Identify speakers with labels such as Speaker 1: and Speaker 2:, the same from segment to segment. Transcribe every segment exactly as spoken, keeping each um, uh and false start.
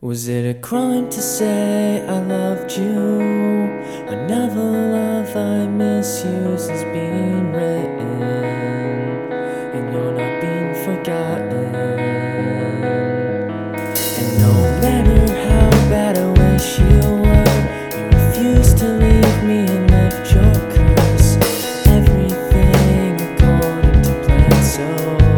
Speaker 1: Was it a crime to say I loved you? Another love I misuse is being written, and you're not being forgotten. And no matter how bad I wish you were, you refuse to leave me and left your curse. Everything according to plan so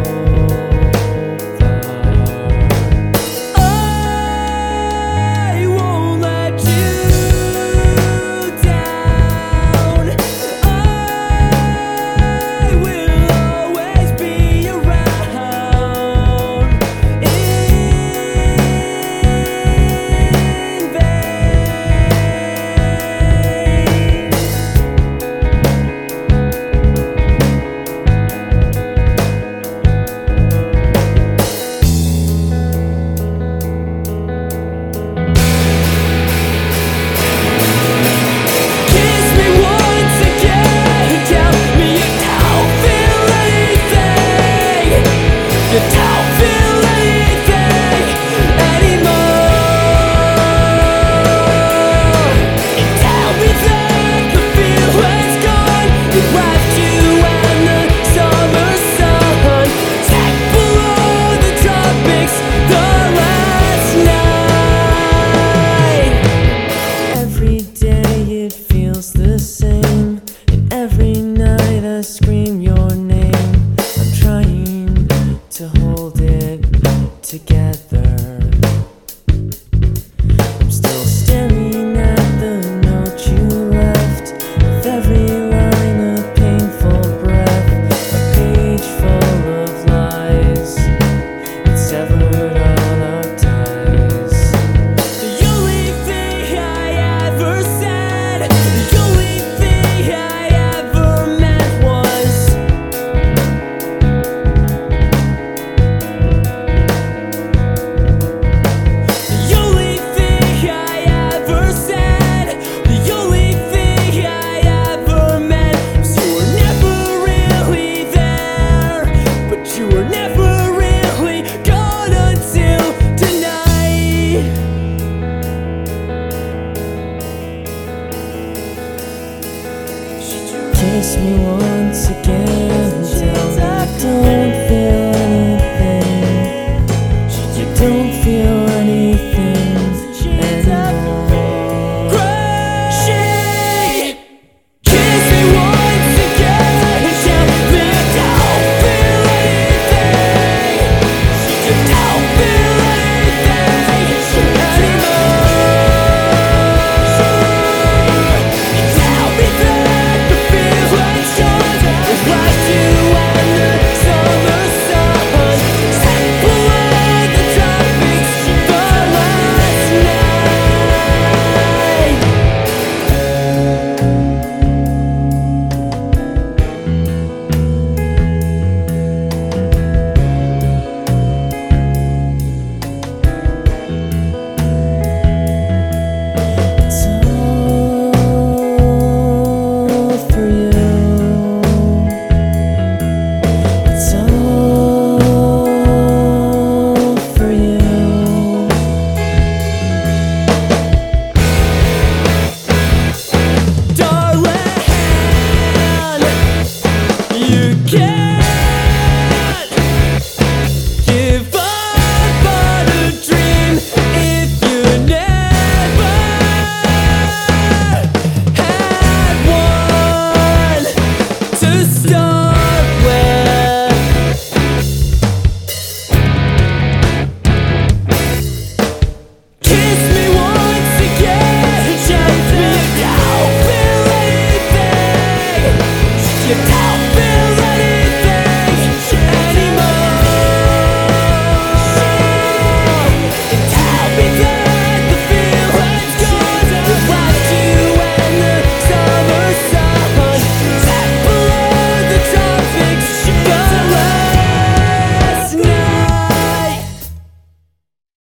Speaker 1: the same, and every night I scream your name. I'm trying to hold it together. I'm still staring at the note you left, with every line a painful breath, a page full of lies. It severed all our ties. The only thing I ever said, the only thing I ever meant was the only thing I ever said, the only thing I ever meant was you were never really there, but you were never really gone until tonight. Kiss me once again, tell me I don't feel anything. You don't feel anything anymore. Crashing. Kiss me once again, tell me I don't feel anything. You don't feel anything anymore. You tell me that the feeling's gone, it's like you and the summer sun sat below the tropics the last night. It's all for you. It's all for you. Darling, you can't give up on a dream if you never had one to start with. Kiss me once again, tell me I don't feel anything. You